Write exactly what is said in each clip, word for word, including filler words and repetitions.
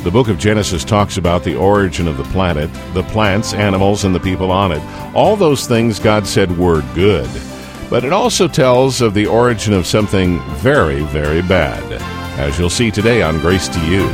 The book of Genesis talks about the origin of the planet, the plants, animals, and the people on it. All those things God said were good. But it also tells of the origin of something very, very bad, as you'll see today on Grace to You.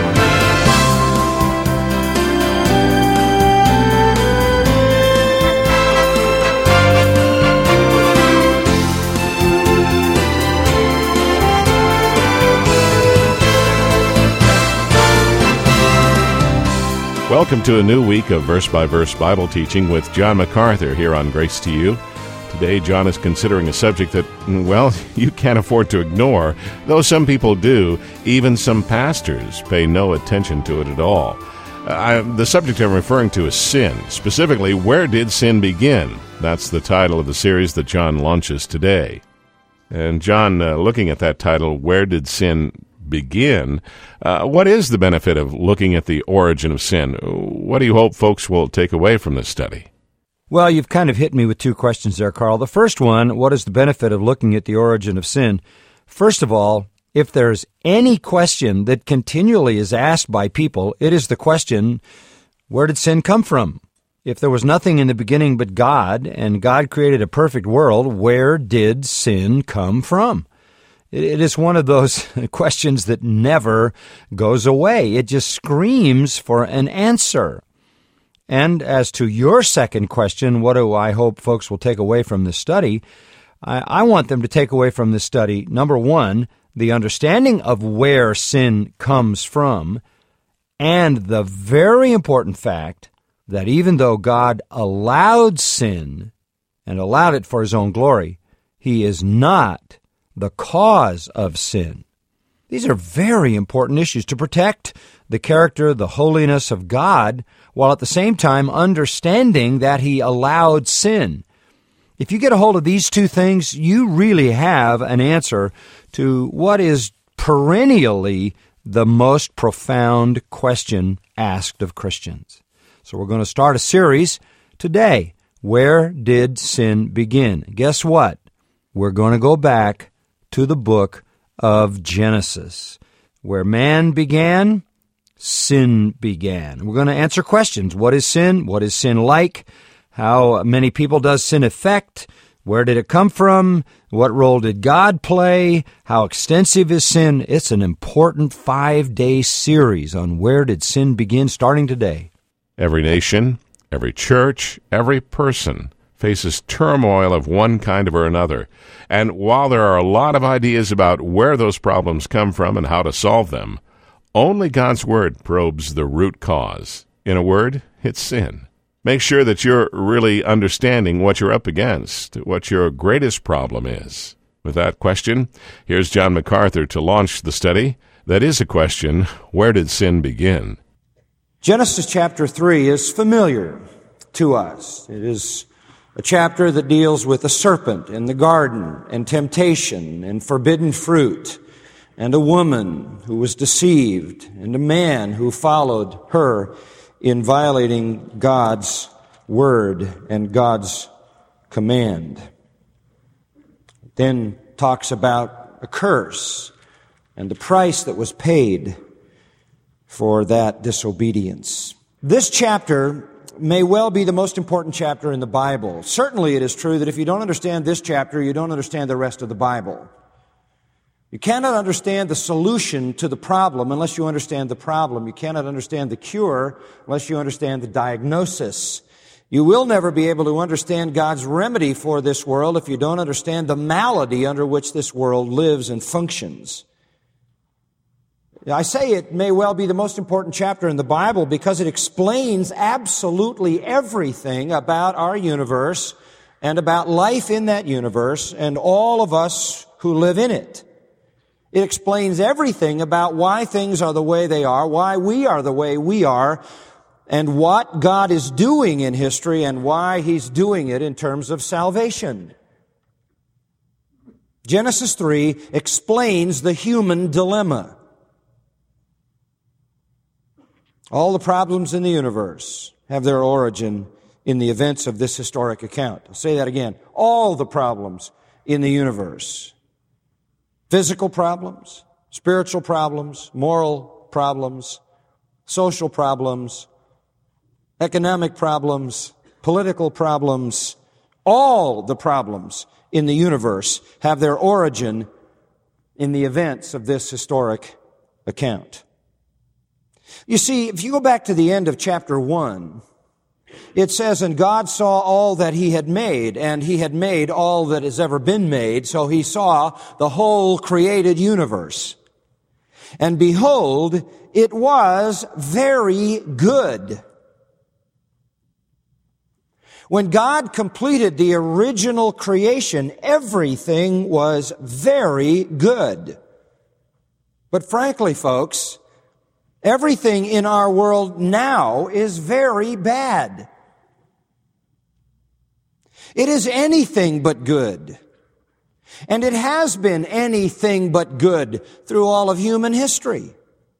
Welcome to a new week of verse-by-verse Bible teaching with John MacArthur here on Grace to You. Today, John is considering a subject that, well, you can't afford to ignore, though some people do. Even some pastors pay no attention to it at all. Uh, the subject I'm referring to is sin. Specifically, where did sin begin? That's the title of the series that John launches today. And John, uh, looking at that title, Where Did Sin Begin? Uh, what is the benefit of looking at the origin of sin? What do you hope folks will take away from this study? Well, you've kind of hit me with two questions there, Carl. The first one, what is the benefit of looking at the origin of sin? First of all, if there's any question that continually is asked by people, it is the question, where did sin come from? If there was nothing in the beginning but God, and God created a perfect world, where did sin come from? It is one of those questions that never goes away. It just screams for an answer. And as to your second question, what do I hope folks will take away from this study? I, I want them to take away from this study, number one, the understanding of where sin comes from, and the very important fact that even though God allowed sin and allowed it for His own glory, He is not the cause of sin. These are very important issues to protect the character, the holiness of God, while at the same time understanding that He allowed sin. If you get a hold of these two things, you really have an answer to what is perennially the most profound question asked of Christians. So we're going to start a series today. Where did sin begin? Guess what? We're going to go back to the book of Genesis. Where man began, sin began. We're going to answer questions. What is sin? What is sin like? How many people does sin affect? Where did it come from? What role did God play? How extensive is sin? It's an important five-day series on where did sin begin, starting today. Every nation, every church, every person faces turmoil of one kind or another. And while there are a lot of ideas about where those problems come from and how to solve them, only God's Word probes the root cause. In a word, it's sin. Make sure that you're really understanding what you're up against, what your greatest problem is. With that question, here's John MacArthur to launch the study. That is a question, where did sin begin? Genesis chapter three is familiar to us. It is a chapter that deals with a serpent in the garden and temptation and forbidden fruit and a woman who was deceived and a man who followed her in violating God's word and God's command. It then talks about a curse and the price that was paid for that disobedience. This chapter may well be the most important chapter in the Bible. Certainly it is true that if you don't understand this chapter, you don't understand the rest of the Bible. You cannot understand the solution to the problem unless you understand the problem. You cannot understand the cure unless you understand the diagnosis. You will never be able to understand God's remedy for this world if you don't understand the malady under which this world lives and functions. I say it may well be the most important chapter in the Bible because it explains absolutely everything about our universe and about life in that universe and all of us who live in it. It explains everything about why things are the way they are, why we are the way we are, and what God is doing in history and why He's doing it in terms of salvation. Genesis three explains the human dilemma. All the problems in the universe have their origin in the events of this historic account. I'll say that again. All the problems in the universe. Physical problems, spiritual problems, moral problems, social problems, economic problems, political problems, all the problems in the universe have their origin in the events of this historic account. You see, if you go back to the end of chapter one, it says, "And God saw all that he had made, and he had made all that has ever been made." So he saw the whole created universe. "And behold, it was very good." When God completed the original creation, everything was very good. But frankly, folks, everything in our world now is very bad. It is anything but good. And it has been anything but good through all of human history.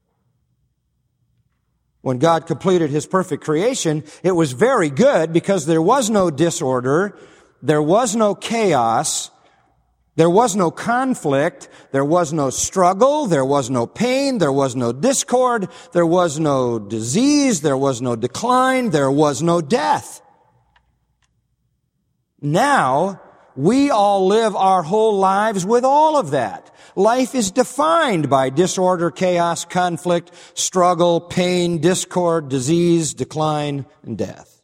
When God completed his perfect creation, it was very good because there was no disorder, there was no chaos, there was no conflict, there was no struggle, there was no pain, there was no discord, there was no disease, there was no decline, there was no death. Now, we all live our whole lives with all of that. Life is defined by disorder, chaos, conflict, struggle, pain, discord, disease, decline, and death.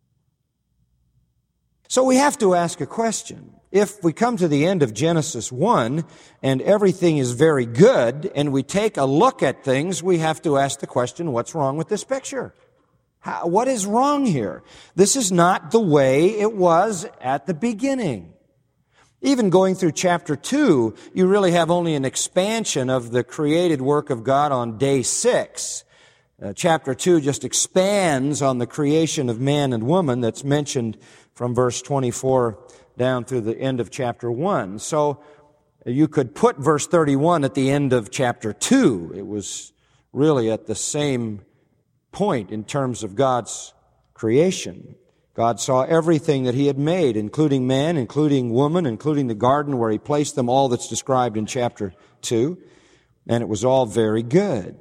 So we have to ask a question. If we come to the end of Genesis one and everything is very good and we take a look at things, we have to ask the question, what's wrong with this picture? How, what is wrong here? This is not the way it was at the beginning. Even going through chapter two, you really have only an expansion of the created work of God on day six. Uh, chapter two just expands on the creation of man and woman that's mentioned from verse twenty-four down through the end of chapter one. So you could put verse thirty-one at the end of chapter two. It was really at the same point in terms of God's creation. God saw everything that he had made, including man, including woman, including the garden where he placed them, all that's described in chapter two, and it was all very good.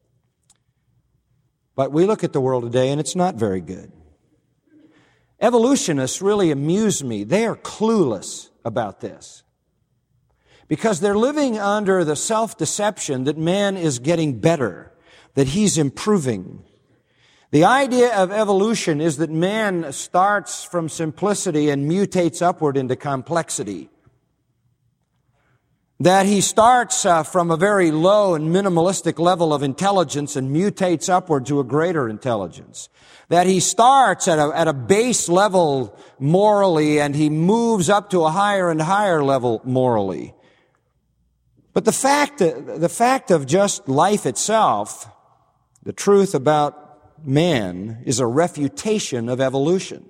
But we look at the world today and it's not very good. Evolutionists really amuse me. They are clueless about this because they're living under the self-deception that man is getting better, that he's improving. The idea of evolution is that man starts from simplicity and mutates upward into complexity. That he starts uh, from a very low and minimalistic level of intelligence and mutates upward to a greater intelligence. That he starts at a, at a base level morally and he moves up to a higher and higher level morally. But the fact, the fact of just life itself, the truth about man, is a refutation of evolution.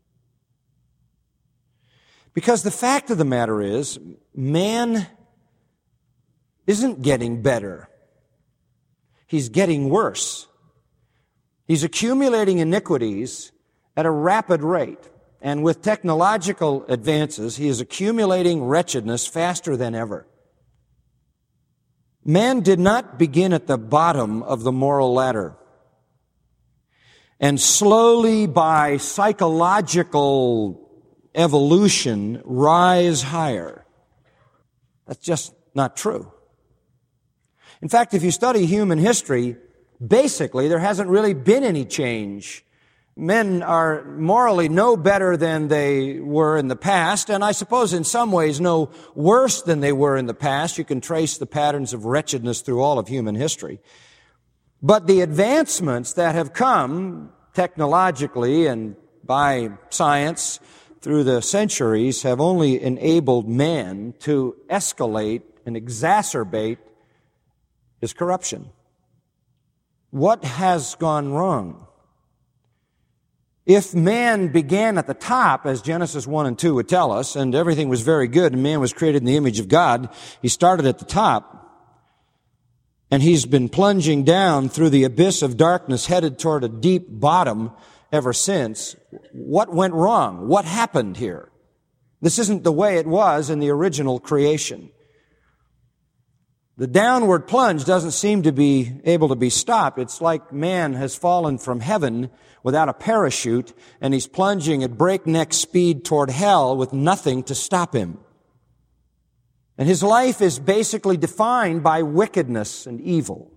Because the fact of the matter is, man isn't getting better. He's getting worse. He's accumulating iniquities at a rapid rate. And with technological advances, he is accumulating wretchedness faster than ever. Man did not begin at the bottom of the moral ladder and slowly by psychological evolution rise higher. That's just not true. In fact, if you study human history, basically there hasn't really been any change. Men are morally no better than they were in the past, and I suppose in some ways no worse than they were in the past. You can trace the patterns of wretchedness through all of human history. But the advancements that have come technologically and by science through the centuries have only enabled man to escalate and exacerbate his corruption. What has gone wrong? If man began at the top, as Genesis one and two would tell us, and everything was very good, and man was created in the image of God, he started at the top, and he's been plunging down through the abyss of darkness, headed toward a deep bottom ever since. What went wrong? What happened here? This isn't the way it was in the original creation. The downward plunge doesn't seem to be able to be stopped. It's like man has fallen from heaven without a parachute, and he's plunging at breakneck speed toward hell with nothing to stop him. And his life is basically defined by wickedness and evil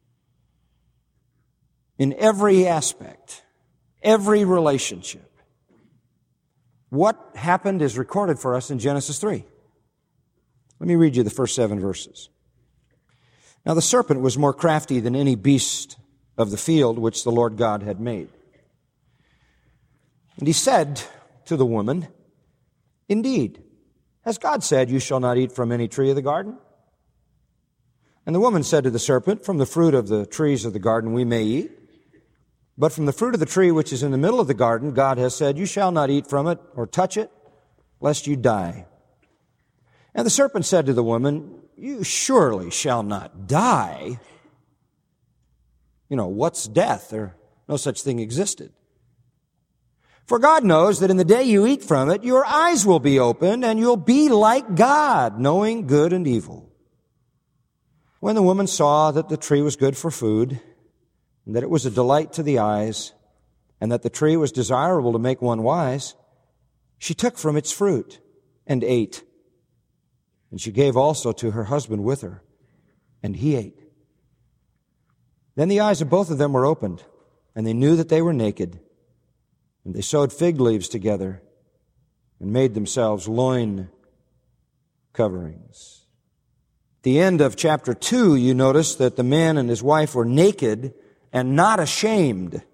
in every aspect, every relationship. What happened is recorded for us in Genesis three. Let me read you the first seven verses. Now the serpent was more crafty than any beast of the field which the Lord God had made. And he said to the woman, "Indeed, has God said, 'You shall not eat from any tree of the garden?' And the woman said to the serpent, 'From the fruit of the trees of the garden we may eat. But from the fruit of the tree which is in the middle of the garden, God has said, You shall not eat from it or touch it, lest you die.' And the serpent said to the woman, 'You surely shall not die.'" You know, what's death? There, no such thing existed. "For God knows that in the day you eat from it, your eyes will be opened, and you'll be like God, knowing good and evil." When the woman saw that the tree was good for food, and that it was a delight to the eyes, and that the tree was desirable to make one wise, she took from its fruit and ate. And she gave also to her husband with her, and he ate. Then the eyes of both of them were opened, and they knew that they were naked. And they sewed fig leaves together and made themselves loin coverings. At the end of chapter two, you notice that the man and his wife were naked and not ashamed. There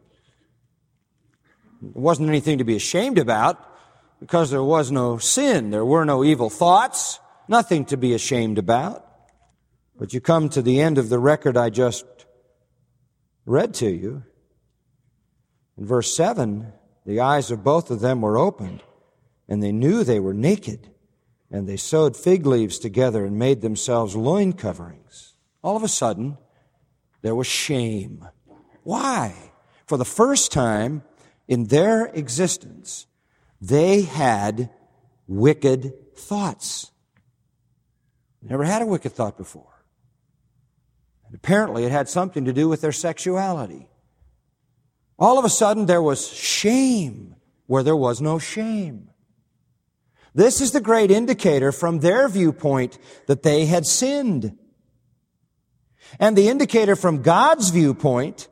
wasn't anything to be ashamed about because there was no sin. There were no evil thoughts, nothing to be ashamed about. But you come to the end of the record I just read to you. In verse seven, the eyes of both of them were opened, and they knew they were naked, and they sewed fig leaves together and made themselves loin coverings. All of a sudden, there was shame. Why? For the first time in their existence, they had wicked thoughts. Never had a wicked thought before. And apparently it had something to do with their sexuality. All of a sudden there was shame where there was no shame. This is the great indicator from their viewpoint that they had sinned. And the indicator from God's viewpoint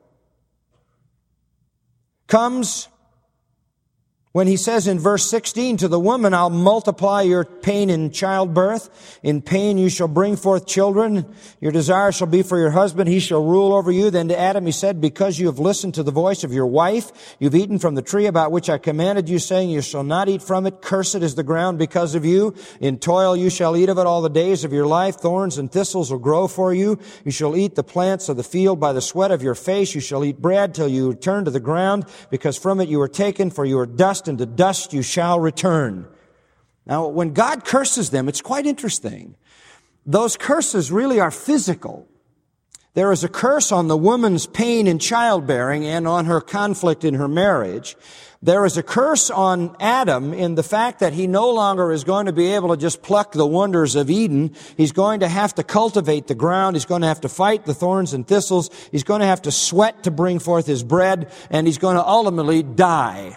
comes when he says in verse sixteen, "To the woman I'll multiply your pain in childbirth. In pain you shall bring forth children. Your desire shall be for your husband. He shall rule over you." Then to Adam he said, "Because you have listened to the voice of your wife, you've eaten from the tree about which I commanded you, saying, You shall not eat from it. Cursed is the ground because of you. In toil you shall eat of it all the days of your life. Thorns and thistles will grow for you. You shall eat the plants of the field by the sweat of your face. You shall eat bread till you return to the ground, because from it you were taken, for you are dust, and to dust you shall return." Now, when God curses them, it's quite interesting. Those curses really are physical. There is a curse on the woman's pain in childbearing and on her conflict in her marriage. There is a curse on Adam in the fact that he no longer is going to be able to just pluck the wonders of Eden. He's going to have to cultivate the ground. He's going to have to fight the thorns and thistles. He's going to have to sweat to bring forth his bread, and he's going to ultimately die.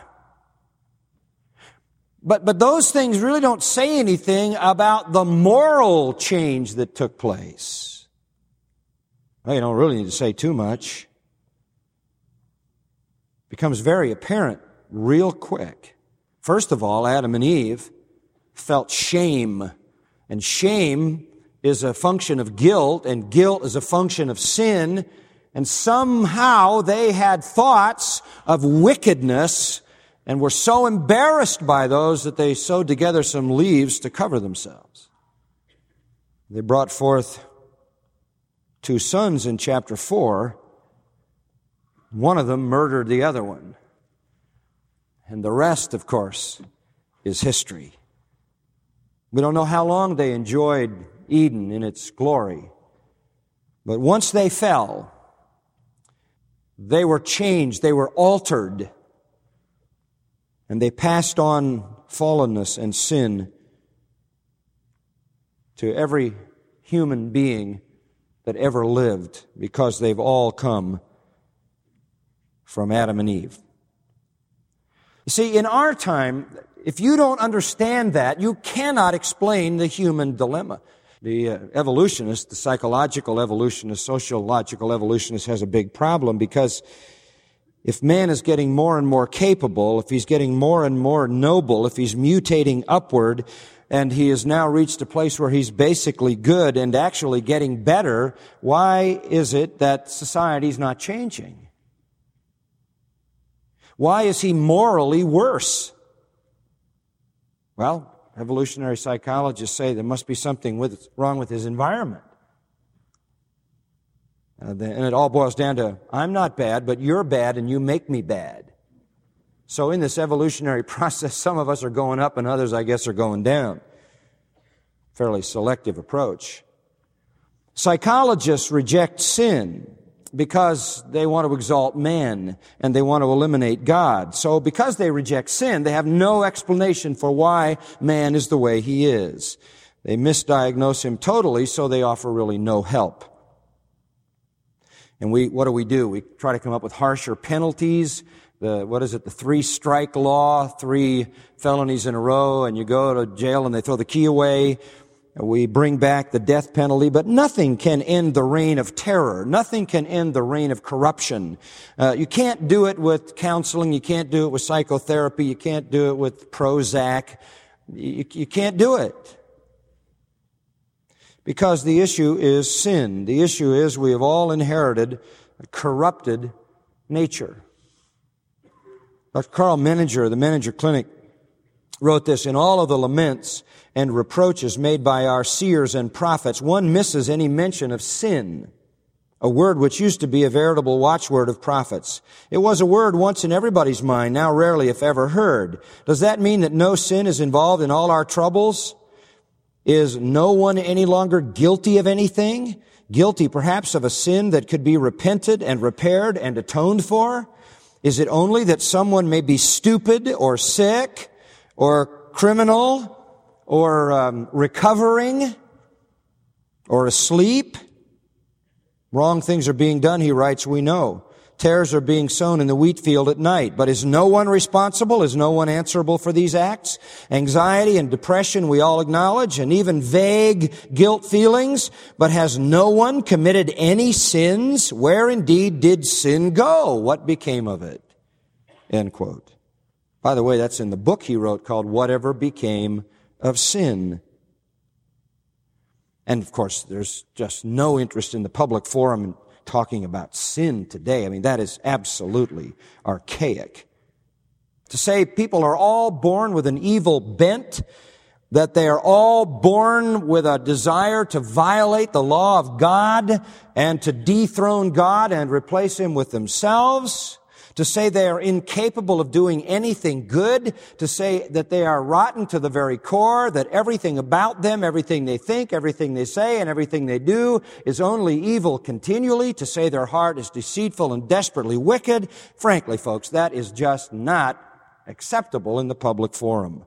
But, but those things really don't say anything about the moral change that took place. Well, you don't really need to say too much. It becomes very apparent real quick. First of all, Adam and Eve felt shame. And shame is a function of guilt, and guilt is a function of sin. And somehow they had thoughts of wickedness and were so embarrassed by those that they sewed together some leaves to cover themselves. They brought forth two sons in chapter four. One of them murdered the other one. And the rest, of course, is history. We don't know how long they enjoyed Eden in its glory. But once they fell, they were changed, they were altered. And they passed on fallenness and sin to every human being that ever lived, because they've all come from Adam and Eve. You see, in our time, if you don't understand that, you cannot explain the human dilemma. The uh, evolutionist, the psychological evolutionist, sociological evolutionist has a big problem, because if man is getting more and more capable, if he's getting more and more noble, if he's mutating upward, and he has now reached a place where he's basically good and actually getting better, why is it that society's not changing? Why is he morally worse? Well, evolutionary psychologists say there must be something with, wrong with his environment. Uh, the, and it all boils down to, I'm not bad, but you're bad and you make me bad. So in this evolutionary process, some of us are going up and others, I guess, are going down. Fairly selective approach. Psychologists reject sin because they want to exalt man and they want to eliminate God. So because they reject sin, they have no explanation for why man is the way he is. They misdiagnose him totally, so they offer really no help. And we, what do we do? We try to come up with harsher penalties. The, what is it? The three-strike law, three felonies in a row, and you go to jail and they throw the key away. We bring back the death penalty, but nothing can end the reign of terror. Nothing can end the reign of corruption. Uh, you can't do it with counseling. You can't do it with psychotherapy. You can't do it with Prozac. You, you can't do it. Because the issue is sin. The issue is we have all inherited a corrupted nature. Doctor Carl Menninger, the Menninger Clinic, wrote this: in all of the laments and reproaches made by our seers and prophets, one misses any mention of sin, a word which used to be a veritable watchword of prophets. It was a word once in everybody's mind, now rarely if ever heard. Does that mean that no sin is involved in all our troubles? Is no one any longer guilty of anything? Guilty perhaps of a sin that could be repented and repaired and atoned for? Is it only that someone may be stupid or sick or criminal or um, recovering or asleep? Wrong things are being done, he writes, we know. Tares are being sown in the wheat field at night. But is no one responsible? Is no one answerable for these acts? Anxiety and depression we all acknowledge, and even vague guilt feelings. But has no one committed any sins? Where indeed did sin go? What became of it? End quote. By the way, that's in the book he wrote called Whatever Became of Sin. And of course, there's just no interest in the public forum in talking about sin today. I mean, that is absolutely archaic. To say people are all born with an evil bent, that they are all born with a desire to violate the law of God and to dethrone God and replace Him with themselves, to say they are incapable of doing anything good, to say that they are rotten to the very core, that everything about them, everything they think, everything they say, and everything they do is only evil continually, to say their heart is deceitful and desperately wicked. Frankly, folks, that is just not acceptable in the public forum.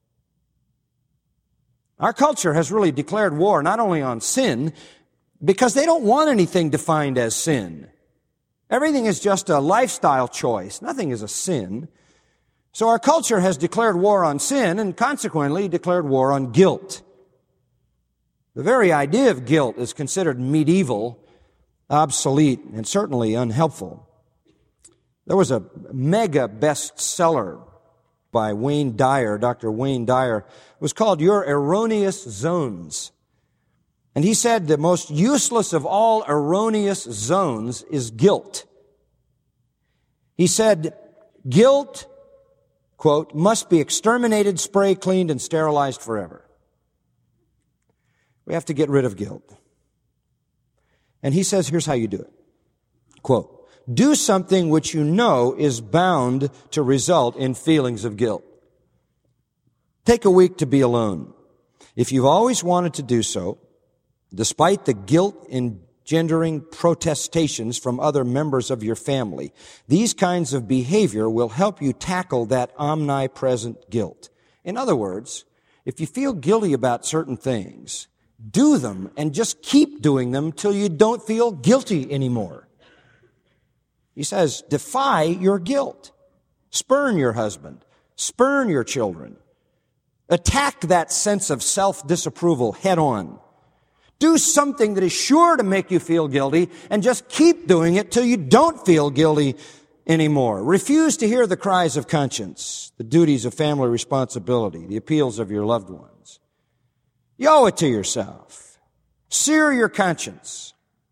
Our culture has really declared war not only on sin, because they don't want anything defined as sin. Everything is just a lifestyle choice. Nothing is a sin. So our culture has declared war on sin and consequently declared war on guilt. The very idea of guilt is considered medieval, obsolete, and certainly unhelpful. There was a mega bestseller by Wayne Dyer, Doctor Wayne Dyer. It was called Your Erroneous Zones. And he said the most useless of all erroneous zones is guilt. He said, guilt, quote, must be exterminated, spray cleaned, and sterilized forever. We have to get rid of guilt. And he says, here's how you do it. Quote, do something which you know is bound to result in feelings of guilt. Take a week to be alone. If you've always wanted to do so, despite the guilt-engendering protestations from other members of your family, these kinds of behavior will help you tackle that omnipresent guilt. In other words, if you feel guilty about certain things, Do them and just keep doing them till you don't feel guilty anymore. He says, defy your guilt. Spurn your husband. Spurn your children. Attack that sense of self-disapproval head on. Do something that is sure to make you feel guilty and just keep doing it till you don't feel guilty anymore. Refuse to hear the cries of conscience, the duties of family responsibility, the appeals of your loved ones. You owe it to yourself. Sear your conscience.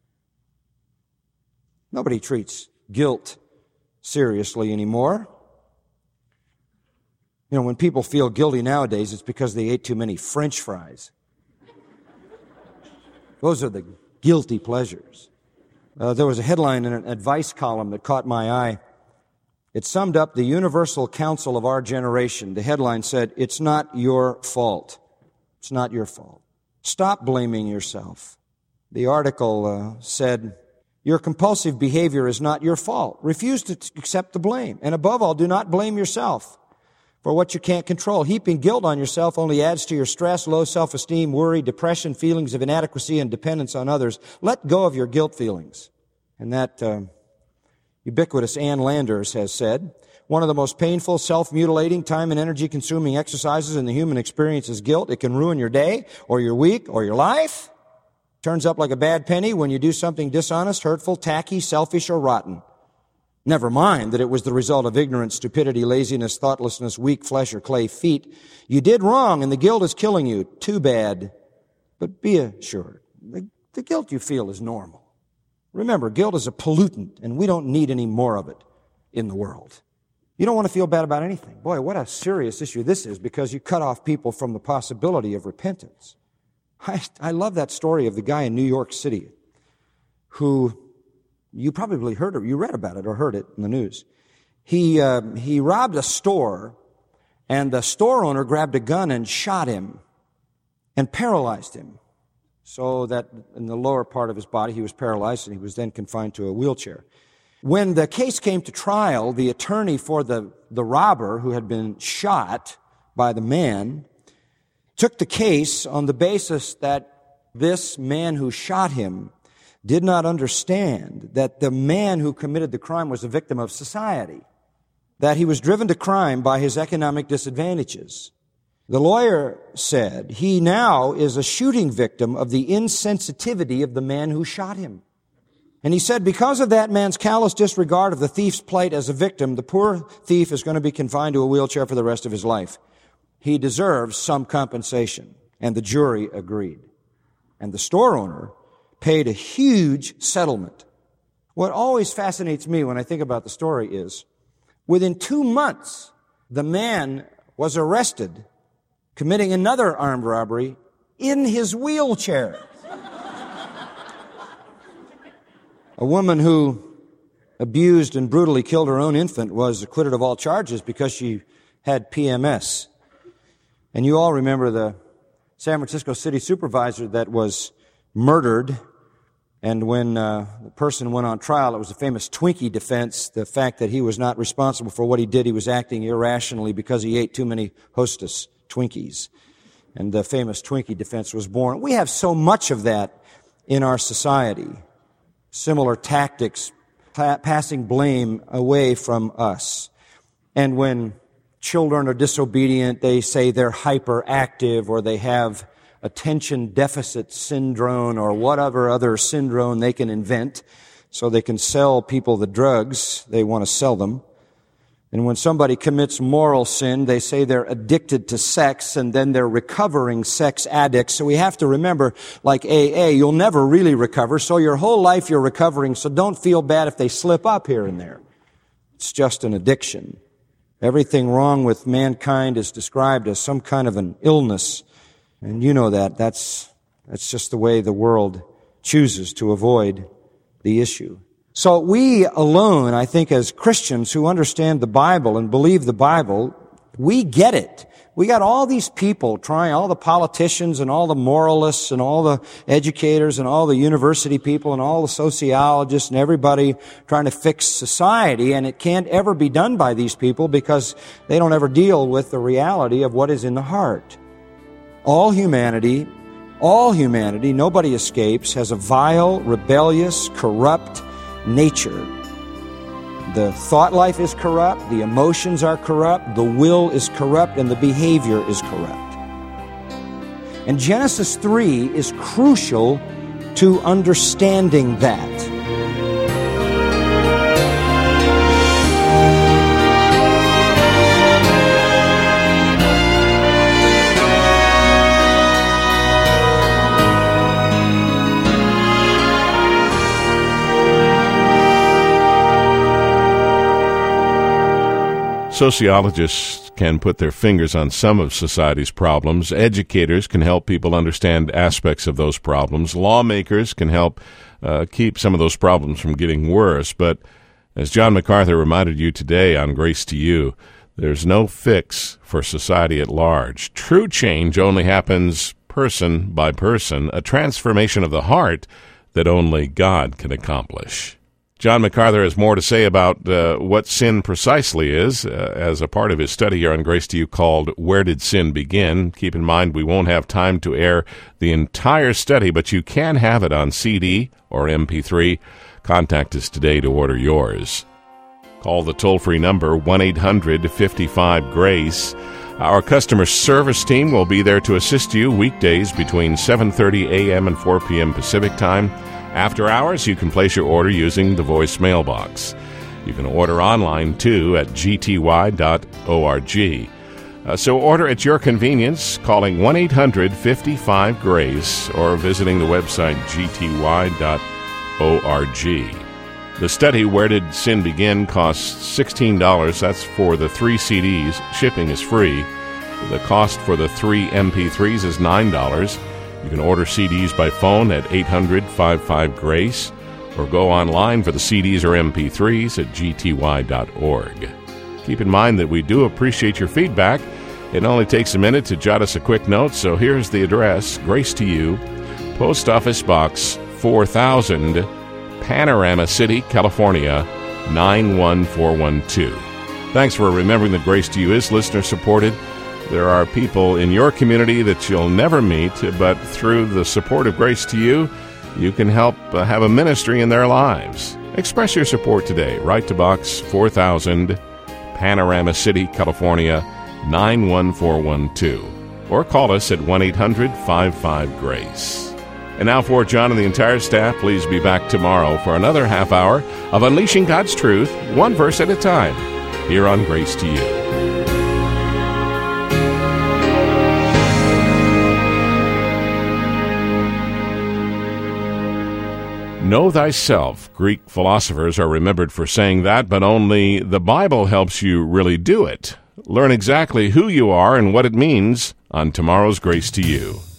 Nobody treats guilt seriously anymore. You know, when people feel guilty nowadays, it's because they ate too many French fries. Those are the guilty pleasures. Uh, there was a headline in an advice column that caught my eye. It summed up the universal counsel of our generation. The headline said, "It's not your fault. It's not your fault. Stop blaming yourself." The article uh, said, "Your compulsive behavior is not your fault. Refuse to accept the blame. And above all, do not blame yourself for what you can't control. Heaping guilt on yourself only adds to your stress, low self-esteem, worry, depression, feelings of inadequacy, and dependence on others. Let go of your guilt feelings." And that uh, ubiquitous Ann Landers has said, "One of the most painful, self-mutilating, time and energy-consuming exercises in the human experience is guilt. It can ruin your day or your week or your life. Turns up like a bad penny when you do something dishonest, hurtful, tacky, selfish, or rotten. Never mind that it was the result of ignorance, stupidity, laziness, thoughtlessness, weak flesh, or clay feet. You did wrong, and the guilt is killing you. Too bad. But be assured, the, the guilt you feel is normal. Remember, guilt is a pollutant, and we don't need any more of it in the world. You don't want to feel bad about anything. Boy, what a serious issue this is, because you cut off people from the possibility of repentance. I, I love that story of the guy in New York City who, you probably heard it, you read about it or heard it in the news. He uh, he robbed a store, and the store owner grabbed a gun and shot him and paralyzed him, so that in the lower part of his body he was paralyzed, and he was then confined to a wheelchair. When the case came to trial, the attorney for the, the robber who had been shot by the man took the case on the basis that this man who shot him did not understand that the man who committed the crime was a victim of society, that he was driven to crime by his economic disadvantages. The lawyer said he now is a shooting victim of the insensitivity of the man who shot him. And he said, because of that man's callous disregard of the thief's plight as a victim, the poor thief is going to be confined to a wheelchair for the rest of his life. He deserves some compensation. And the jury agreed. And the store owner paid a huge settlement. What always fascinates me when I think about the story is, within two months, the man was arrested committing another armed robbery in his wheelchair. A woman who abused and brutally killed her own infant was acquitted of all charges because she had P M S. And you all remember the San Francisco city supervisor that was murdered. And when uh, the person went on trial, it was a famous Twinkie defense, the fact that he was not responsible for what he did. He was acting irrationally because he ate too many Hostess Twinkies. And the famous Twinkie defense was born. We have so much of that in our society. Similar tactics, pa- passing blame away from us. And when children are disobedient, they say they're hyperactive, or they have attention deficit syndrome, or whatever other syndrome they can invent, so they can sell people the drugs they want to sell them. And when somebody commits moral sin, they say they're addicted to sex, and then they're recovering sex addicts. So we have to remember, like A A, you'll never really recover, so your whole life you're recovering, so don't feel bad if they slip up here and there. It's just an addiction. Everything wrong with mankind is described as some kind of an illness. And you know that. That's, that's just the way the world chooses to avoid the issue. So we alone, I think, as Christians who understand the Bible and believe the Bible, we get it. We got all these people trying, all the politicians and all the moralists and all the educators and all the university people and all the sociologists and everybody trying to fix society, and it can't ever be done by these people because they don't ever deal with the reality of what is in the heart. All humanity, All humanity, nobody escapes, has a vile, rebellious, corrupt nature. The thought life is corrupt, the emotions are corrupt, the will is corrupt, and the behavior is corrupt. And Genesis three is crucial to understanding that. Sociologists can put their fingers on some of society's problems. Educators can help people understand aspects of those problems. Lawmakers can help uh, keep some of those problems from getting worse. But as John MacArthur reminded you today on Grace to You, there's no fix for society at large. True change only happens person by person, a transformation of the heart that only God can accomplish. John MacArthur has more to say about uh, what sin precisely is uh, as a part of his study here on Grace to You called Where Did Sin Begin? Keep in mind we won't have time to air the entire study, but you can have it on C D or M P three. Contact us today to order yours. Call the toll-free number one eight hundred fifty-five GRACE. Our customer service team will be there to assist you weekdays between seven thirty a.m. and four p.m. Pacific Time. After hours, you can place your order using the voicemail box. You can order online, too, at g t y dot org. Uh, so order at your convenience, calling one eight hundred fifty-five GRACE or visiting the website g t y dot org. The study, Where Did Sin Begin, costs sixteen dollars. That's for the three C Ds. Shipping is free. The cost for the three M P threes is nine dollars. You can order C Ds by phone at eight hundred fifty-five GRACE or go online for the C Ds or M P threes at g t y dot org. Keep in mind that we do appreciate your feedback. It only takes a minute to jot us a quick note, so here's the address, Grace to You, Post Office Box four thousand, Panorama City, California, nine one four one two. Thanks for remembering that Grace to You is listener-supported. There are people in your community that you'll never meet, but through the support of Grace to You, you can help uh, have a ministry in their lives. Express your support today. Write to Box four thousand, Panorama City, California, nine one four one two. Or call us at one eight hundred fifty-five GRACE. And now for John and the entire staff, please be back tomorrow for another half hour of Unleashing God's Truth, one verse at a time, here on Grace to You. Know thyself. Greek philosophers are remembered for saying that, but only the Bible helps you really do it. Learn exactly who you are and what it means on tomorrow's Grace to You.